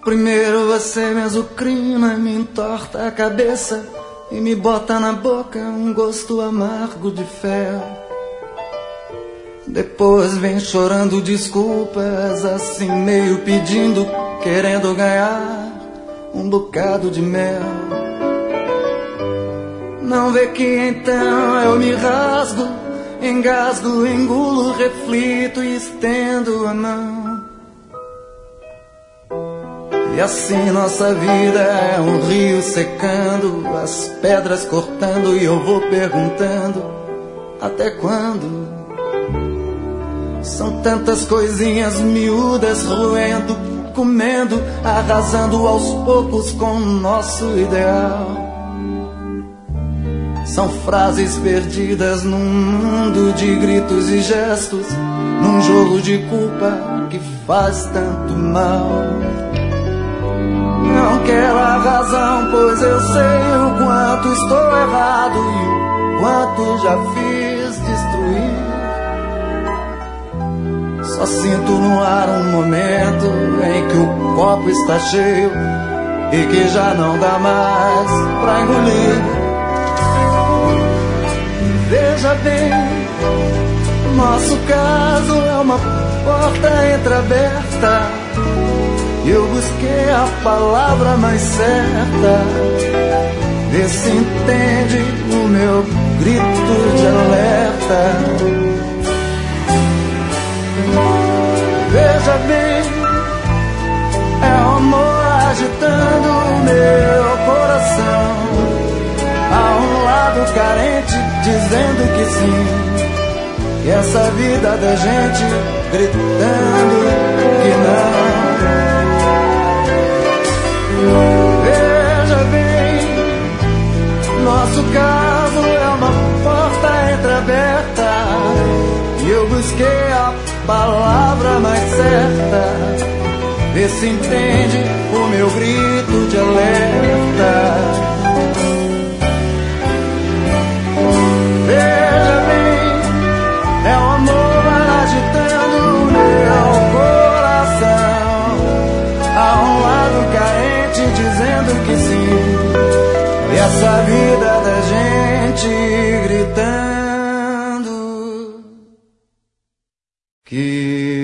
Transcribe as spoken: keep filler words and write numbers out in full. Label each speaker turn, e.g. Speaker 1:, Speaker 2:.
Speaker 1: Primeiro você me azucrina, me entorta a cabeça e me bota na boca um gosto amargo de fel. Depois vem chorando desculpas, assim meio pedindo, querendo ganhar um bocado de mel. Não vê que então eu me rasgo, engasgo, engulo, reflito e estendo a mão. E assim nossa vida é um rio secando, as pedras cortando e eu vou perguntando: até quando? São tantas coisinhas miúdas roendo, comendo, arrasando aos poucos com o nosso ideal. São frases perdidas num mundo de gritos e gestos, num jogo de culpa que faz tanto mal. Não quero a razão, pois eu sei o quanto estou errado e o quanto já fiz destruir. Só sinto no ar um momento em que o copo está cheio e que já não dá mais pra engolir. Veja bem, nosso caso é uma porta entreaberta e eu busquei a palavra mais certa. Vê se entende o meu grito de alerta. Veja bem, é o amor agitando o meu coração. Há um lado carente dizendo que sim, e essa vida da gente gritando que não. Veja bem, nosso caso é uma porta entreaberta e eu busquei a palavra mais certa. Vê se entende o meu grito de alerta. Veja bem, é o amor agitando o meu coração. Há um lado carente dizendo que sim, e essa vida da gente gritando que